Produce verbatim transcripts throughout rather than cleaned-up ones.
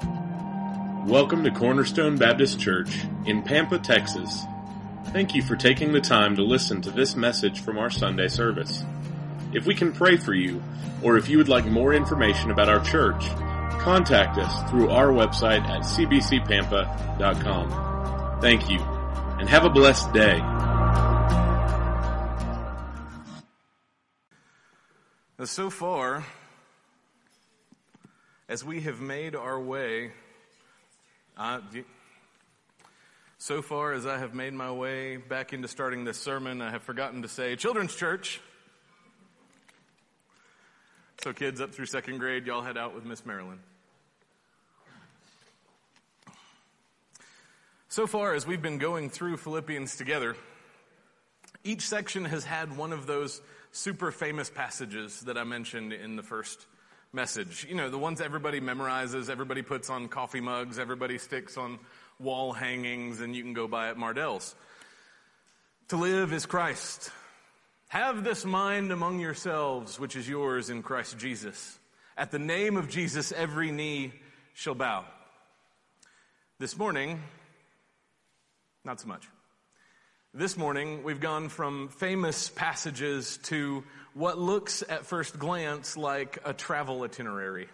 Welcome to Cornerstone Baptist Church in Pampa, Texas. Thank you for taking the time to listen to this message from our Sunday service. If we can pray for you, or if you would like more information about our church, contact us through our website at c b c pampa dot com. Thank you, and have a blessed day. So far, as we have made our way, uh, so far as I have made my way back into starting this sermon, I have forgotten to say Children's Church. So kids up through second grade, y'all head out with Miss Marilyn. So far as we've been going through Philippians together, each section has had one of those super famous passages that I mentioned in the first message. You know, the ones everybody memorizes, everybody puts on coffee mugs, everybody sticks on wall hangings, and you can go buy at Mardell's. To live is Christ. Have this mind among yourselves, which is yours in Christ Jesus. At the name of Jesus, every knee shall bow. This morning, not so much. This morning, we've gone from famous passages to what looks at first glance like a travel itinerary.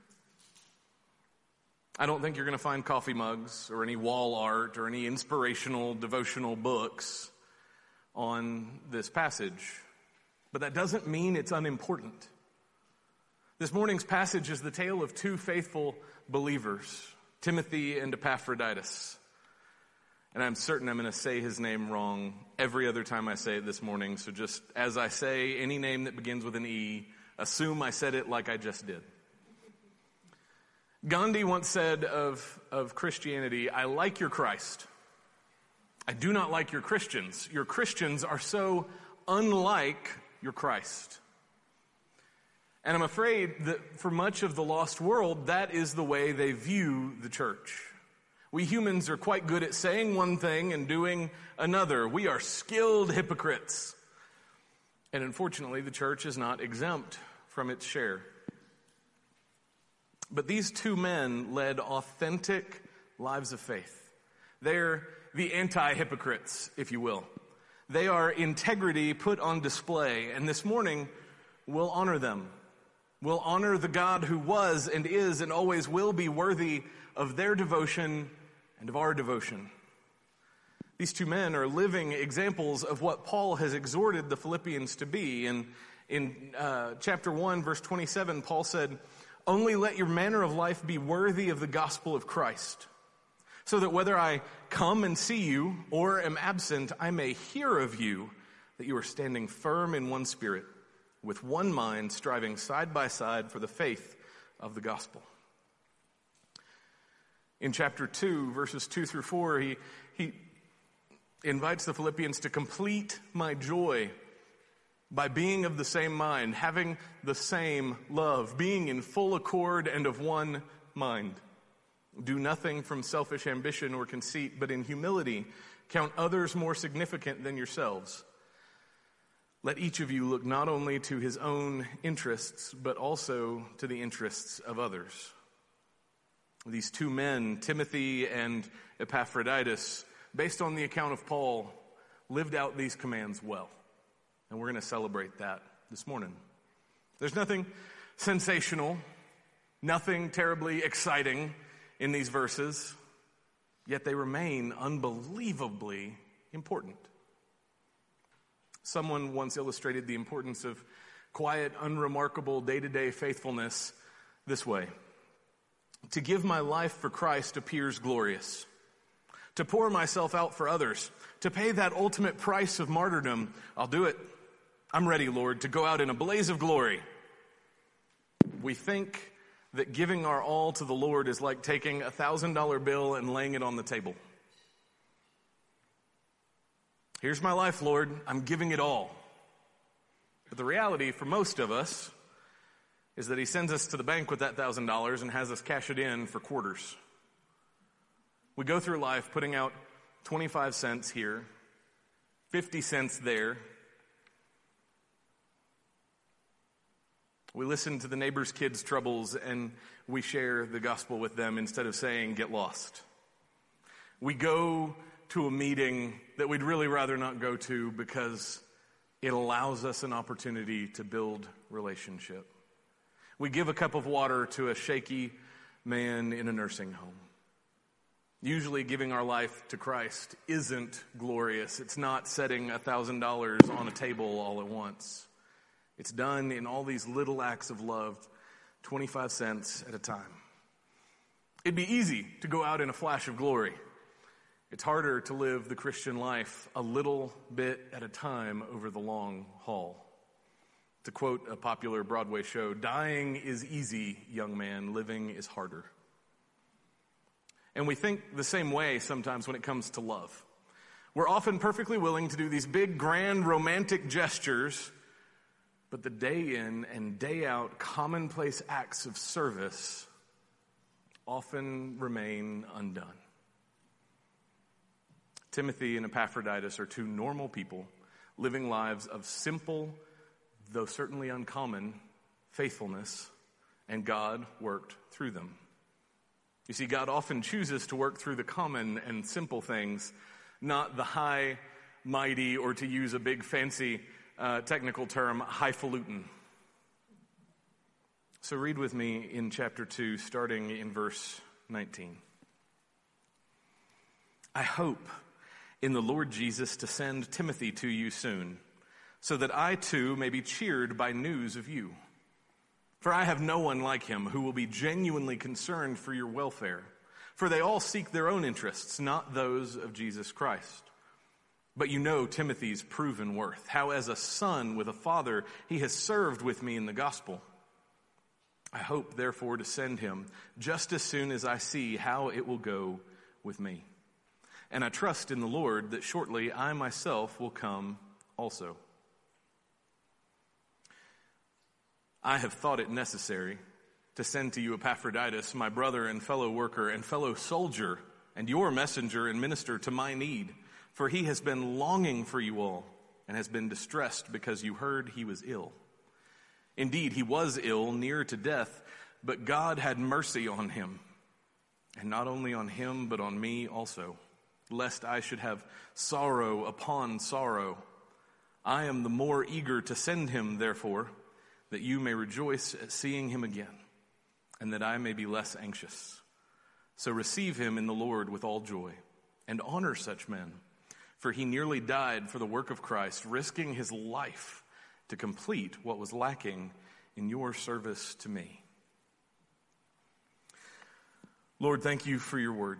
I don't think you're going to find coffee mugs or any wall art or any inspirational devotional books on this passage. But that doesn't mean it's unimportant. This morning's passage is the tale of two faithful believers, Timothy and Epaphroditus. And I'm certain I'm going to say his name wrong every other time I say it this morning. So just as I say any name that begins with an E, assume I said it like I just did. Gandhi once said of, of Christianity, I like your Christ. I do not like your Christians. Your Christians are so unlike your Christ. And I'm afraid that for much of the lost world, that is the way they view the church. We humans are quite good at saying one thing and doing another. We are skilled hypocrites. And unfortunately, the church is not exempt from its share. But these two men led authentic lives of faith. They're the anti-hypocrites, if you will. They are integrity put on display. And this morning, we'll honor them. We'll honor the God who was and is and always will be worthy of their devotion and of our devotion. These two men are living examples of what Paul has exhorted the Philippians to be. And in uh, chapter one, verse twenty-seven, Paul said, only let your manner of life be worthy of the gospel of Christ, so that whether I come and see you or am absent, I may hear of you that you are standing firm in one spirit, with one mind, striving side by side for the faith of the gospel. In chapter two, verses two through four, he, he invites the Philippians to complete my joy by being of the same mind, having the same love, being in full accord and of one mind. Do nothing from selfish ambition or conceit, but in humility count others more significant than yourselves. Let each of you look not only to his own interests, but also to the interests of others. These two men, Timothy and Epaphroditus, based on the account of Paul, lived out these commands well. And we're going to celebrate that this morning. There's nothing sensational, nothing terribly exciting in these verses, yet they remain unbelievably important. Someone once illustrated the importance of quiet, unremarkable day-to-day faithfulness this way. To give my life for Christ appears glorious. To pour myself out for others, to pay that ultimate price of martyrdom, I'll do it. I'm ready, Lord, to go out in a blaze of glory. We think that giving our all to the Lord is like taking a thousand dollar bill and laying it on the table. Here's my life, Lord. I'm giving it all. But the reality for most of us is that he sends us to the bank with that thousand dollars and has us cash it in for quarters. We go through life putting out twenty-five cents here, fifty cents there. We listen to the neighbor's kids' troubles and we share the gospel with them instead of saying, get lost. We go to a meeting that we'd really rather not go to because it allows us an opportunity to build relationship. We give a cup of water to a shaky man in a nursing home. Usually giving our life to Christ isn't glorious. It's not setting one thousand dollars on a table all at once. It's done in all these little acts of love, twenty-five cents at a time. It'd be easy to go out in a flash of glory. It's harder to live the Christian life a little bit at a time over the long haul. To quote a popular Broadway show, dying is easy, young man, living is harder. And we think the same way sometimes when it comes to love. We're often perfectly willing to do these big, grand, romantic gestures, but the day in and day out commonplace acts of service often remain undone. Timothy and Epaphroditus are two normal people living lives of simple, though certainly uncommon, faithfulness, and God worked through them. You see, God often chooses to work through the common and simple things, not the high, mighty, or to use a big fancy uh, technical term, highfalutin. So read with me in chapter two, starting in verse nineteen. I hope in the Lord Jesus to send Timothy to you soon, so that I too may be cheered by news of you. For I have no one like him who will be genuinely concerned for your welfare. For they all seek their own interests, not those of Jesus Christ. But you know Timothy's proven worth, how as a son with a father he has served with me in the gospel. I hope, therefore, to send him just as soon as I see how it will go with me. And I trust in the Lord that shortly I myself will come also. I have thought it necessary to send to you Epaphroditus, my brother and fellow worker and fellow soldier, and your messenger and minister to my need, for he has been longing for you all and has been distressed because you heard he was ill. Indeed, he was ill, near to death, but God had mercy on him, and not only on him, but on me also, lest I should have sorrow upon sorrow. I am the more eager to send him, therefore, that you may rejoice at seeing him again, and that I may be less anxious. So receive him in the Lord with all joy, and honor such men, for he nearly died for the work of Christ, risking his life to complete what was lacking in your service to me. Lord, thank you for your word.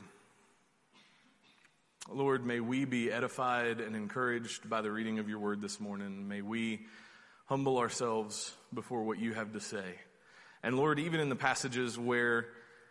Lord, may we be edified and encouraged by the reading of your word this morning. May we humble ourselves before what you have to say. And Lord, even in the passages where,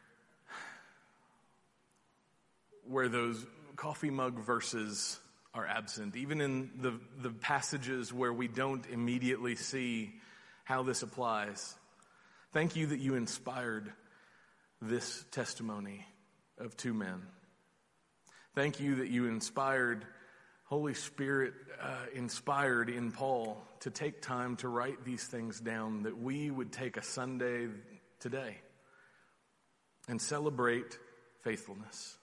where those coffee mug verses are absent, even in the, the passages where we don't immediately see how this applies, thank you that you inspired this testimony of two men. Thank you that you inspired, Holy Spirit uh, inspired in Paul to take time to write these things down, that we would take a Sunday today and celebrate faithfulness.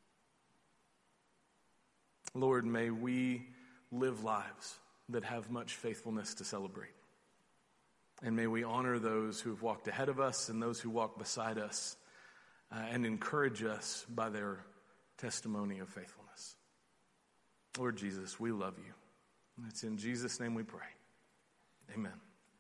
Lord, may we live lives that have much faithfulness to celebrate. And may we honor those who have walked ahead of us and those who walk beside us uh, and encourage us by their testimony of faithfulness. Lord Jesus, we love you. It's in Jesus' name we pray. Amen.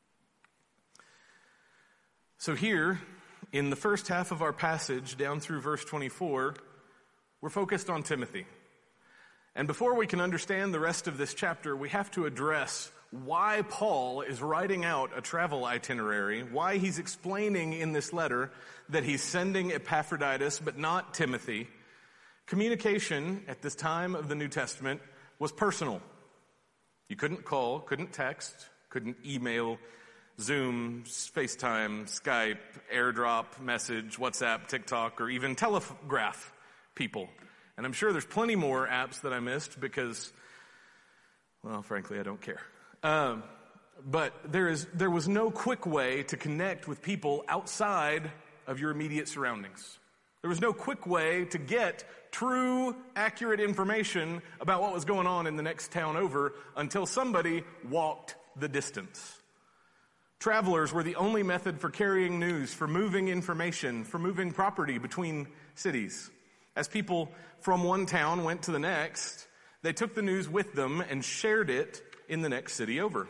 So here, in the first half of our passage, down through verse twenty-four, we're focused on Timothy. And before we can understand the rest of this chapter, we have to address why Paul is writing out a travel itinerary, why he's explaining in this letter that he's sending Epaphroditus but not Timothy. Communication at this time of the New Testament was personal. You couldn't call, couldn't text, couldn't email, Zoom, FaceTime, Skype, AirDrop, message, WhatsApp, TikTok, or even telegraph people. And I'm sure there's plenty more apps that I missed because, well, frankly, I don't care. Um, but there is there was no quick way to connect with people outside of your immediate surroundings. There was no quick way to get true, accurate information about what was going on in the next town over until somebody walked the distance. Travelers were the only method for carrying news, for moving information, for moving property between cities. As people from one town went to the next, they took the news with them and shared it in the next city over.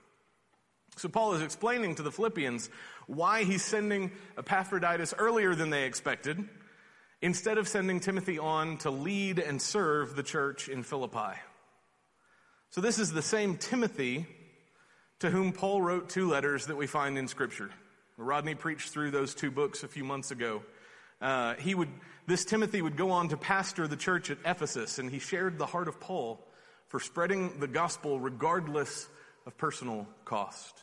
So Paul is explaining to the Philippians why he's sending Epaphroditus earlier than they expected, instead of sending Timothy on to lead and serve the church in Philippi. So this is the same Timothy to whom Paul wrote two letters that we find in Scripture. Rodney preached through those two books a few months ago. Uh, he would, this Timothy would go on to pastor the church at Ephesus, and he shared the heart of Paul for spreading the gospel regardless of personal cost.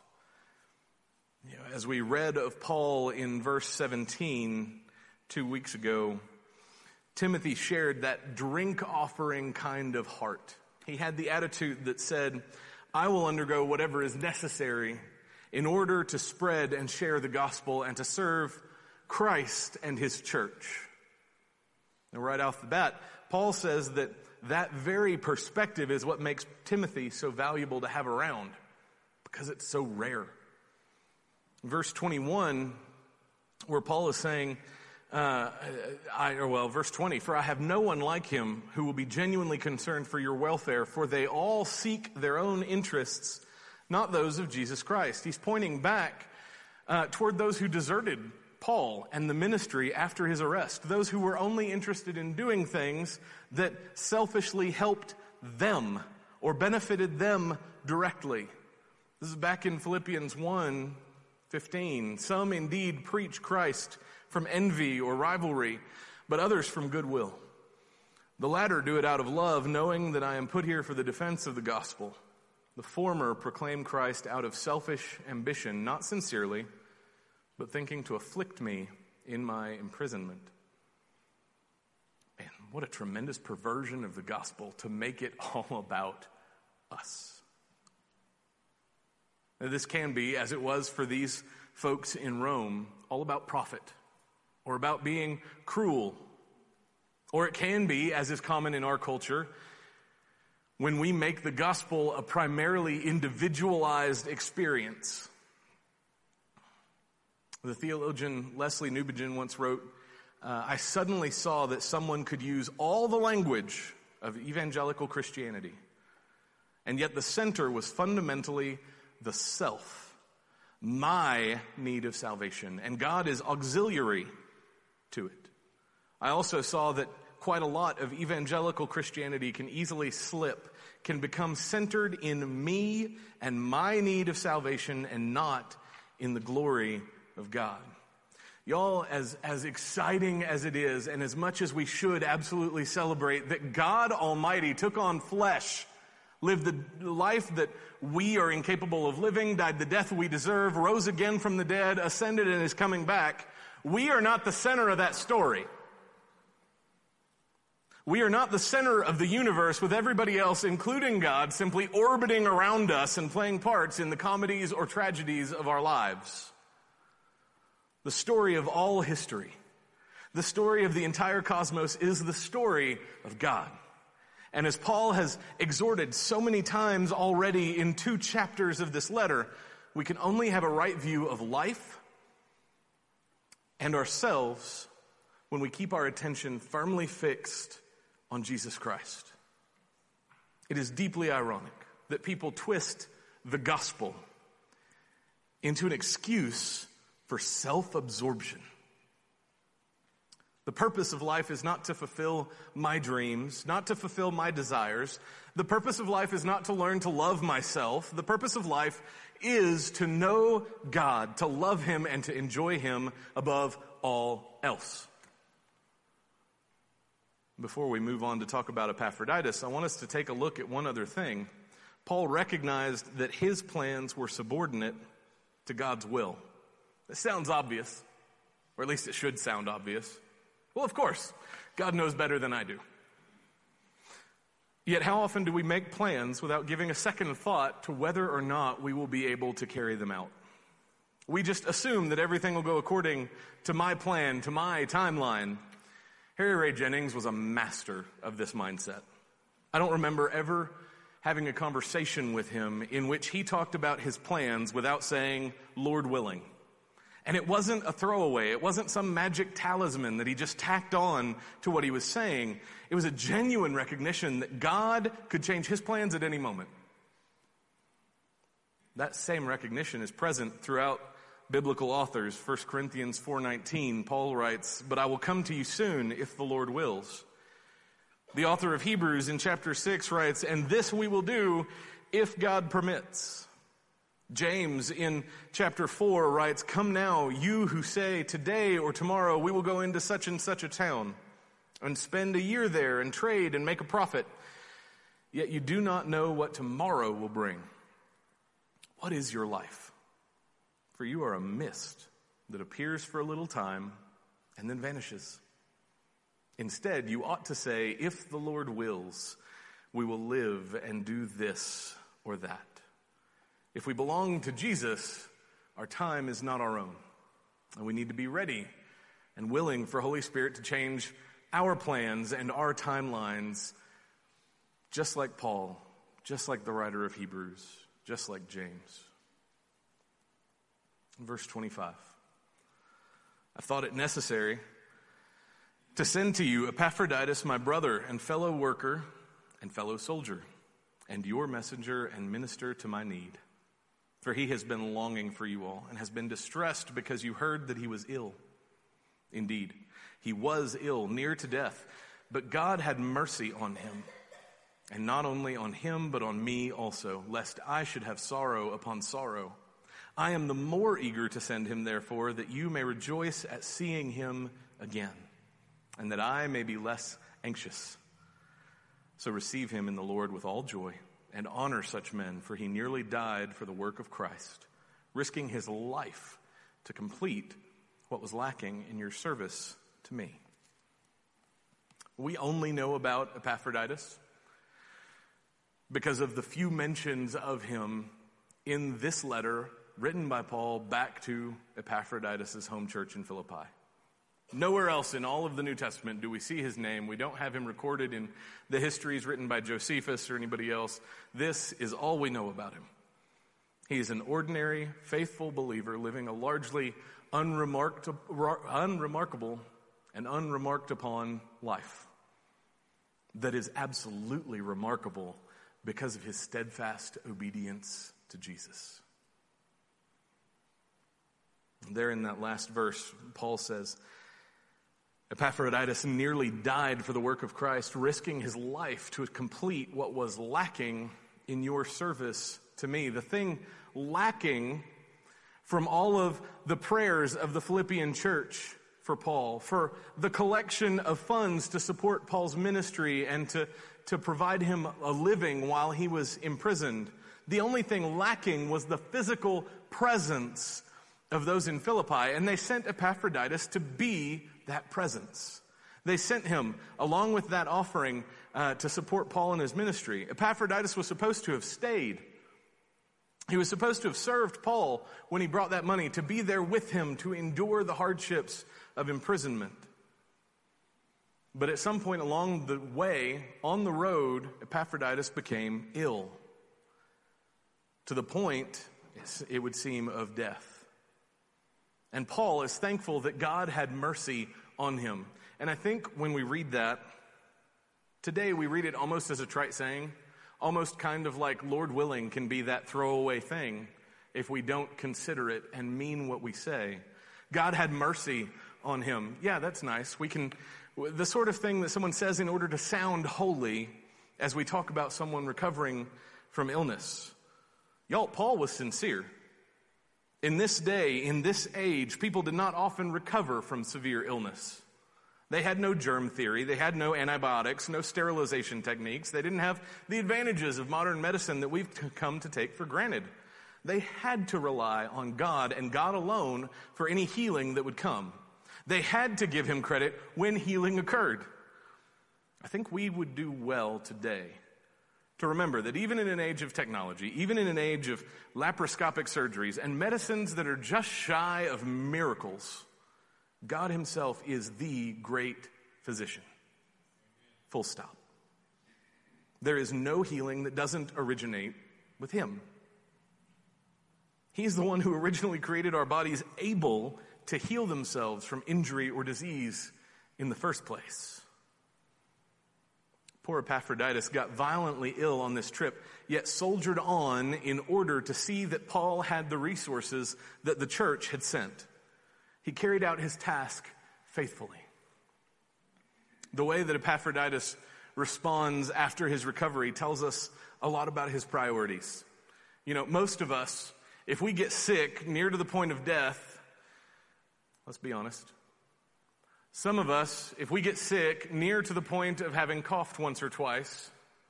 You know, as we read of Paul in verse seventeen two weeks ago, Timothy shared that drink offering kind of heart. He had the attitude that said, I will undergo whatever is necessary in order to spread and share the gospel and to serve Christ and his church. And right off the bat, Paul says that that very perspective is what makes Timothy so valuable to have around, because it's so rare. Verse twenty-one, where Paul is saying, Uh, I, or well, verse twenty, for I have no one like him who will be genuinely concerned for your welfare, for they all seek their own interests, not those of Jesus Christ. He's pointing back uh, toward those who deserted Paul and the ministry after his arrest, those who were only interested in doing things that selfishly helped them or benefited them directly. This is back in Philippians one fifteen. Some indeed preach Christ from envy or rivalry, but others from goodwill. The latter do it out of love, knowing that I am put here for the defense of the gospel. The former proclaim Christ out of selfish ambition, not sincerely, but thinking to afflict me in my imprisonment. Man, what a tremendous perversion of the gospel to make it all about us. Now, this can be, as it was for these folks in Rome, all about profit, or about being cruel. Or it can be, as is common in our culture, when we make the gospel a primarily individualized experience. The theologian Leslie Newbigin once wrote, uh, I suddenly saw that someone could use all the language of evangelical Christianity, and yet the center was fundamentally the self, my need of salvation, and God is auxiliary to it. I also saw that quite a lot of evangelical Christianity can easily slip, can become centered in me and my need of salvation and not in the glory of God. Y'all, as, as exciting as it is, and as much as we should absolutely celebrate that God Almighty took on flesh, lived the life that we are incapable of living, died the death we deserve, rose again from the dead, ascended and is coming back, we are not the center of that story. We are not the center of the universe with everybody else, including God, simply orbiting around us and playing parts in the comedies or tragedies of our lives. The story of all history, the story of the entire cosmos, is the story of God. And as Paul has exhorted so many times already in two chapters of this letter, we can only have a right view of life and ourselves when we keep our attention firmly fixed on Jesus Christ. It is deeply ironic that people twist the gospel into an excuse for self-absorption. The purpose of life is not to fulfill my dreams, not to fulfill my desires. The purpose of life is not to learn to love myself. The purpose of life is to know God, to love Him, and to enjoy Him above all else. Before we move on to talk about Epaphroditus, I want us to take a look at one other thing. Paul recognized that his plans were subordinate to God's will. This sounds obvious, or at least it should sound obvious. Well, of course, God knows better than I do. Yet how often do we make plans without giving a second thought to whether or not we will be able to carry them out? We just assume that everything will go according to my plan, to my timeline. Harry Ray Jennings was a master of this mindset. I don't remember ever having a conversation with him in which he talked about his plans without saying, Lord willing. And it wasn't a throwaway. It wasn't some magic talisman that he just tacked on to what he was saying. It was a genuine recognition that God could change his plans at any moment. That same recognition is present throughout biblical authors. First Corinthians four nineteen, Paul writes, "But I will come to you soon if the Lord wills." The author of Hebrews in chapter six writes, "And this we will do if God permits." James in chapter four writes, "Come now, you who say today or tomorrow we will go into such and such a town and spend a year there and trade and make a profit, yet you do not know what tomorrow will bring. What is your life? For you are a mist that appears for a little time and then vanishes. Instead, you ought to say, if the Lord wills, we will live and do this or that." If we belong to Jesus, our time is not our own. And we need to be ready and willing for Holy Spirit to change our plans and our timelines, just like Paul, just like the writer of Hebrews, just like James. Verse twenty-five. "I thought it necessary to send to you Epaphroditus, my brother and fellow worker and fellow soldier, and your messenger and minister to my need. For he has been longing for you all and has been distressed because you heard that he was ill. Indeed, he was ill, near to death, but God had mercy on him. And not only on him, but on me also, lest I should have sorrow upon sorrow. I am the more eager to send him, therefore, that you may rejoice at seeing him again, and that I may be less anxious. So receive him in the Lord with all joy, and honor such men, for he nearly died for the work of Christ, risking his life to complete what was lacking in your service to me." We only know about Epaphroditus because of the few mentions of him in this letter written by Paul back to Epaphroditus' home church in Philippi. Nowhere else in all of the New Testament do we see his name. We don't have him recorded in the histories written by Josephus or anybody else. This is all we know about him. He is an ordinary, faithful believer living a largely unremarked, unremarkable and unremarked upon life that is absolutely remarkable because of his steadfast obedience to Jesus. There in that last verse, Paul says, Epaphroditus nearly died for the work of Christ, risking his life to complete what was lacking in your service to me. The thing lacking from all of the prayers of the Philippian church for Paul, for the collection of funds to support Paul's ministry and to, to provide him a living while he was imprisoned. The only thing lacking was the physical presence of those in Philippi, and they sent Epaphroditus to be that presence. They sent him along with that offering uh, to support Paul in his ministry. Epaphroditus was supposed to have stayed. He was supposed to have served Paul when he brought that money, to be there with him, to endure the hardships of imprisonment. But at some point along the way, on the road, Epaphroditus became ill, to the point, it would seem, of death. And Paul is thankful that God had mercy on him. And I think when we read that, today we read it almost as a trite saying, almost kind of like Lord willing can be that throwaway thing if we don't consider it and mean what we say. God had mercy on him. Yeah, that's nice. We can, the sort of thing that someone says in order to sound holy as we talk about someone recovering from illness. Y'all, Paul was sincere. In this day, in this age, people did not often recover from severe illness. They had no germ theory. They had no antibiotics, no sterilization techniques. They didn't have the advantages of modern medicine that we've come to take for granted. They had to rely on God and God alone for any healing that would come. They had to give him credit when healing occurred. I think we would do well today to remember that even in an age of technology, even in an age of laparoscopic surgeries and medicines that are just shy of miracles, God himself is the great physician. Full stop. There is no healing that doesn't originate with him. He's the one who originally created our bodies able to heal themselves from injury or disease in the first place. Poor Epaphroditus got violently ill on this trip, yet soldiered on in order to see that Paul had the resources that the church had sent. He carried out his task faithfully. The way that Epaphroditus responds after his recovery tells us a lot about his priorities. You know, most of us, if we get sick near to the point of death, let's be honest, some of us, if we get sick near to the point of having coughed once or twice,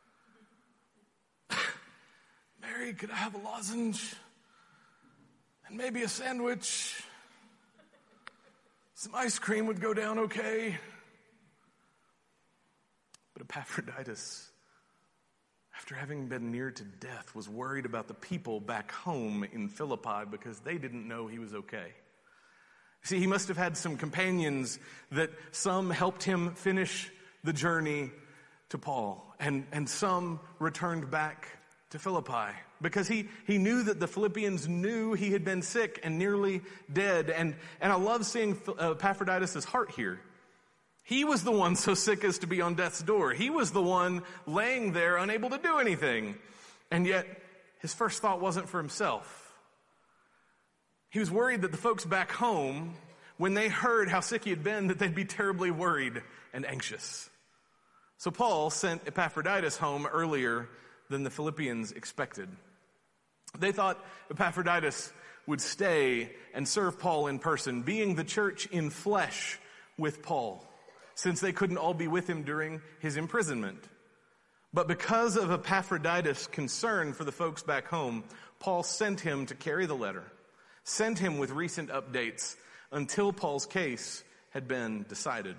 Mary, could I have a lozenge? And maybe a sandwich? Some ice cream would go down okay. But Epaphroditus, after having been near to death, was worried about the people back home in Philippi because they didn't know he was okay. See, he must have had some companions that some helped him finish the journey to Paul, and, and some returned back to Philippi because he, he knew that the Philippians knew he had been sick and nearly dead. And, and I love seeing Epaphroditus' heart here. He was the one so sick as to be on death's door. He was the one laying there unable to do anything. And yet his first thought wasn't for himself. He was worried that the folks back home, when they heard how sick he had been, that they'd be terribly worried and anxious. So Paul sent Epaphroditus home earlier than the Philippians expected. They thought Epaphroditus would stay and serve Paul in person, being the church in flesh with Paul, since they couldn't all be with him during his imprisonment. But because of Epaphroditus' concern for the folks back home, Paul sent him to carry the letter, sent him with recent updates until Paul's case had been decided.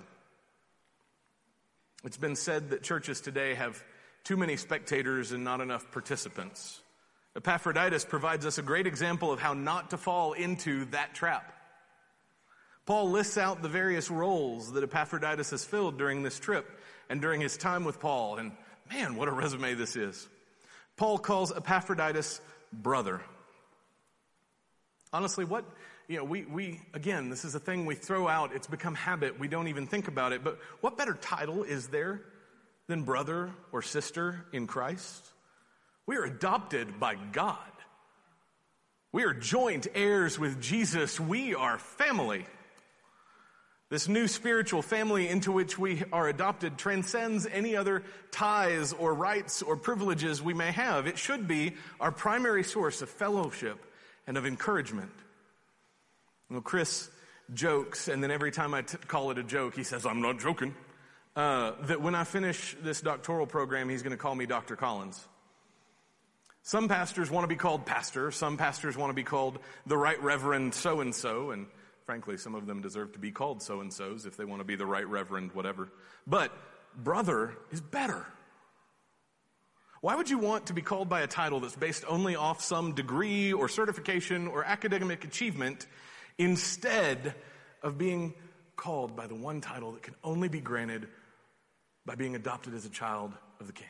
It's been said that churches today have too many spectators and not enough participants. Epaphroditus provides us a great example of how not to fall into that trap. Paul lists out the various roles that Epaphroditus has filled during this trip and during his time with Paul. And man, what a resume this is. Paul calls Epaphroditus brother. Honestly, what, you know, we, we, again, this is a thing we throw out. It's become habit. We don't even think about it. But what better title is there than brother or sister in Christ? We are adopted by God. We are joint heirs with Jesus. We are family. This new spiritual family into which we are adopted transcends any other ties or rights or privileges we may have. It should be our primary source of fellowship and of encouragement. Well, Chris jokes, and then every time I t- call it a joke, he says, I'm not joking, uh, that when I finish this doctoral program, he's going to call me Doctor Collins. Some pastors want to be called pastor. Some pastors want to be called the Right Reverend so-and-so, and frankly, some of them deserve to be called so-and-sos if they want to be the Right Reverend whatever. But brother is better. Why would you want to be called by a title that's based only off some degree or certification or academic achievement instead of being called by the one title that can only be granted by being adopted as a child of the King?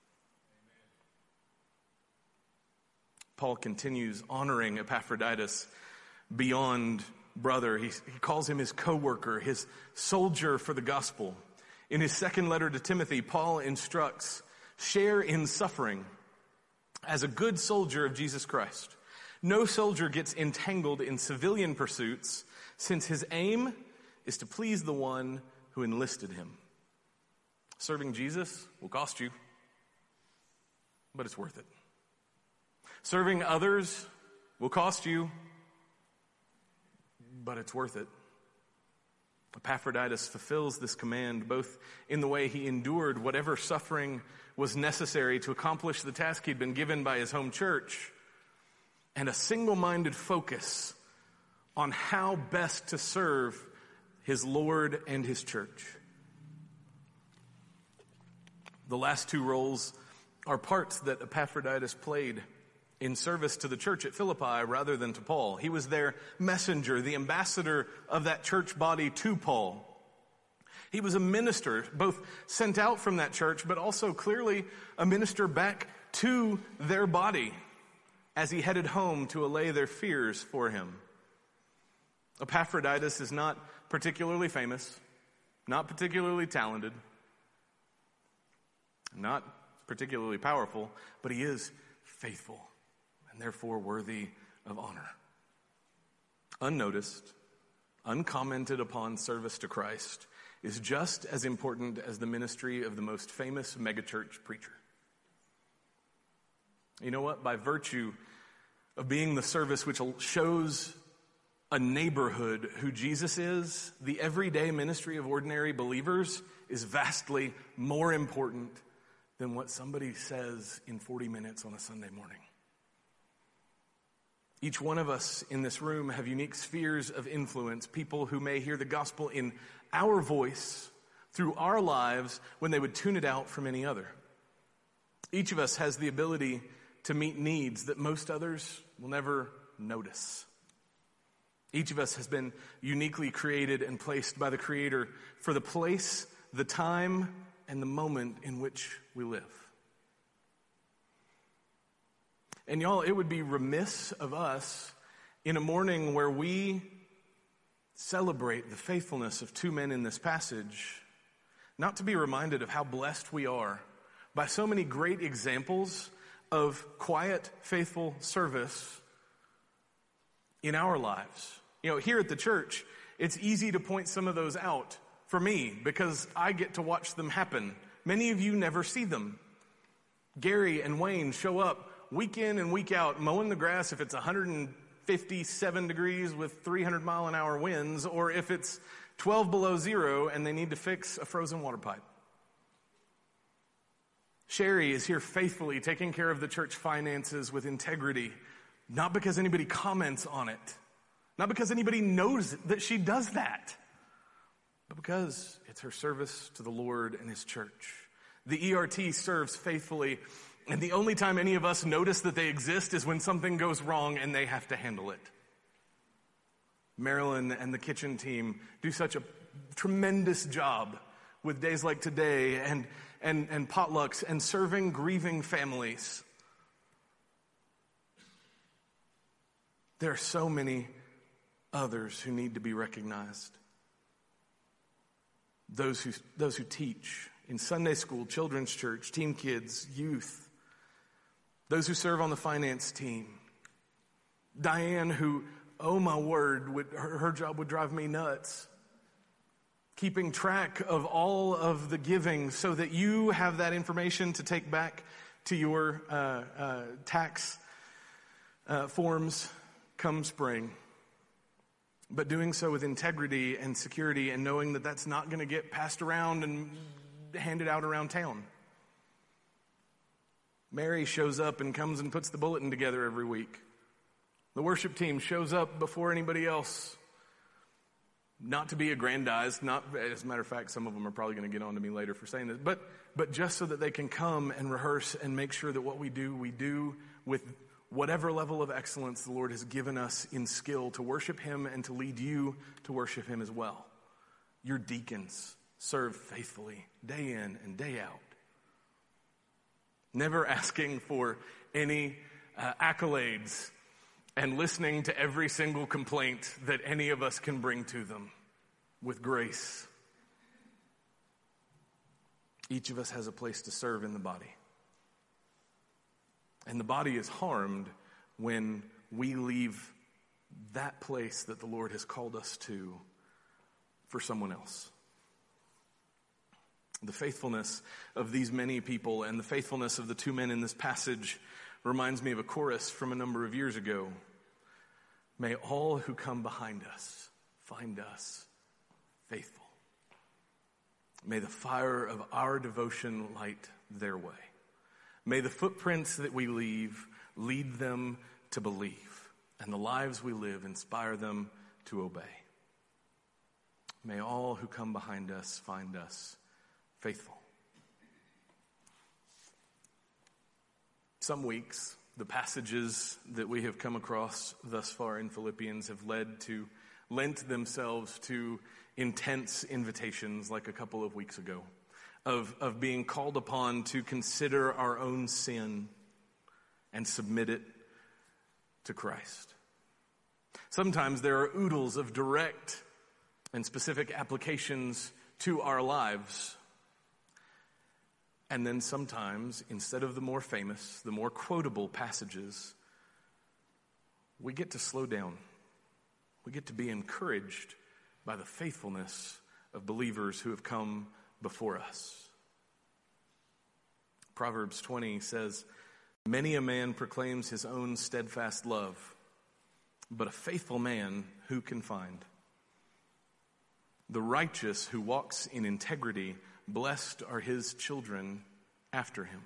Paul continues honoring Epaphroditus beyond brother. He, he calls him his co-worker, his soldier for the gospel. In his second letter to Timothy, Paul instructs, share in suffering as a good soldier of Jesus Christ. No soldier gets entangled in civilian pursuits, since his aim is to please the one who enlisted him. Serving Jesus will cost you, but it's worth it. Serving others will cost you, but it's worth it. Epaphroditus fulfills this command both in the way he endured whatever suffering was necessary to accomplish the task he'd been given by his home church, and a single-minded focus on how best to serve his Lord and his church. The last two roles are parts that Epaphroditus played in service to the church at Philippi rather than to Paul. He was their messenger, the ambassador of that church body to Paul. He was a minister, both sent out from that church, but also clearly a minister back to their body as he headed home to allay their fears for him. Epaphroditus is not particularly famous, not particularly talented, not particularly powerful, but he is faithful and therefore worthy of honor. Unnoticed, uncommented upon service to Christ is just as important as the ministry of the most famous megachurch preacher. You know what? By virtue of being the service which shows a neighborhood who Jesus is, the everyday ministry of ordinary believers is vastly more important than what somebody says in forty minutes on a Sunday morning. Each one of us in this room have unique spheres of influence, people who may hear the gospel in our voice through our lives when they would tune it out from any other. Each of us has the ability to meet needs that most others will never notice. Each of us has been uniquely created and placed by the Creator for the place, the time, and the moment in which we live. And y'all, it would be remiss of us in a morning where we celebrate the faithfulness of two men in this passage, not to be reminded of how blessed we are by so many great examples of quiet, faithful service in our lives. You know, here at the church, it's easy to point some of those out for me because I get to watch them happen. Many of you never see them. Gary and Wayne show up week in and week out, mowing the grass if it's one hundred fifty-seven degrees with three hundred mile an hour winds, or if it's twelve below zero and they need to fix a frozen water pipe. Sherry is here faithfully taking care of the church finances with integrity, not because anybody comments on it, not because anybody knows that she does that, but because it's her service to the Lord and His church. The E R T serves faithfully, and the only time any of us notice that they exist is when something goes wrong and they have to handle it. Marilyn and the kitchen team do such a tremendous job with days like today and, and, and potlucks and serving grieving families. There are so many others who need to be recognized. Those who, those who teach in Sunday school, children's church, teen kids, youth. Those who serve on the finance team. Diane, who, oh my word, would, her, her job would drive me nuts. Keeping track of all of the giving so that you have that information to take back to your uh, uh, tax uh, forms come spring. But doing so with integrity and security and knowing that that's not going to get passed around and handed out around town. Mary shows up and comes and puts the bulletin together every week. The worship team shows up before anybody else. Not to be aggrandized, not, as a matter of fact, some of them are probably going to get on to me later for saying this, but, but just so that they can come and rehearse and make sure that what we do, we do with whatever level of excellence the Lord has given us in skill to worship Him and to lead you to worship Him as well. Your deacons serve faithfully day in and day out. Never asking for any uh, accolades and listening to every single complaint that any of us can bring to them with grace. Each of us has a place to serve in the body. And the body is harmed when we leave that place that the Lord has called us to for someone else. The faithfulness of these many people and the faithfulness of the two men in this passage reminds me of a chorus from a number of years ago. May all who come behind us find us faithful. May the fire of our devotion light their way. May the footprints that we leave lead them to believe, and the lives we live inspire them to obey. May all who come behind us find us faithful. some weeks, the passages that we have come across thus far in Philippians have led to, lent themselves to intense invitations like a couple of weeks ago of, of being called upon to consider our own sin and submit it to Christ. Sometimes there are oodles of direct and specific applications to our lives. And then sometimes, instead of the more famous, the more quotable passages, we get to slow down. We get to be encouraged by the faithfulness of believers who have come before us. Proverbs twenty says, "Many a man proclaims his own steadfast love, but a faithful man who can find? The righteous who walks in integrity, blessed are his children after him."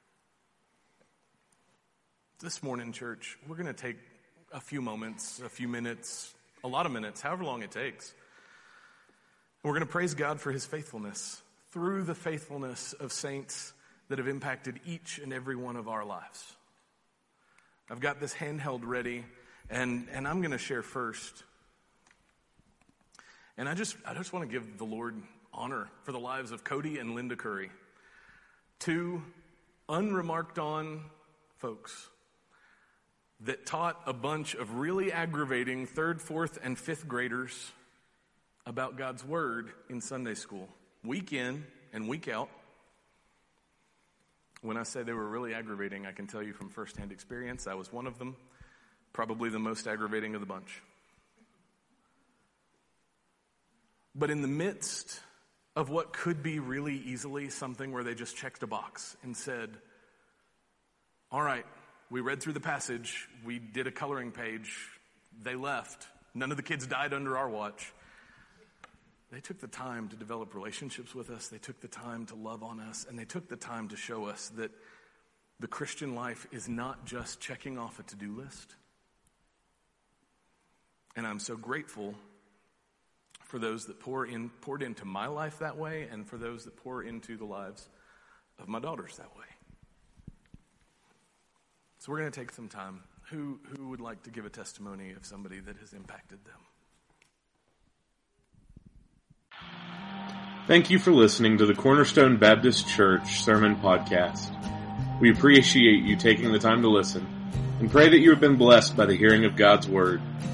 This morning, church, we're going to take a few moments, a few minutes, a lot of minutes, however long it takes. We're going to praise God for his faithfulness through the faithfulness of saints that have impacted each and every one of our lives. I've got this handheld ready, and, and I'm going to share first. And I just I just want to give the Lord honor for the lives of Cody and Linda Curry. Two unremarked on folks that taught a bunch of really aggravating third, fourth, and fifth graders about God's Word in Sunday school, week in and week out. When I say they were really aggravating, I can tell you from firsthand experience, I was one of them, probably the most aggravating of the bunch. But in the midst of what could be really easily something where they just checked a box and said, all right, we read through the passage, we did a coloring page, they left, none of the kids died under our watch. They took the time to develop relationships with us, they took the time to love on us, and they took the time to show us that the Christian life is not just checking off a to-do list. And I'm so grateful for those that pour in, poured into my life that way, and for those that pour into the lives of my daughters that way. So we're going to take some time. Who, who would like to give a testimony of somebody that has impacted them? Thank you for listening to the Cornerstone Baptist Church Sermon Podcast. We appreciate you taking the time to listen and pray that you have been blessed by the hearing of God's Word.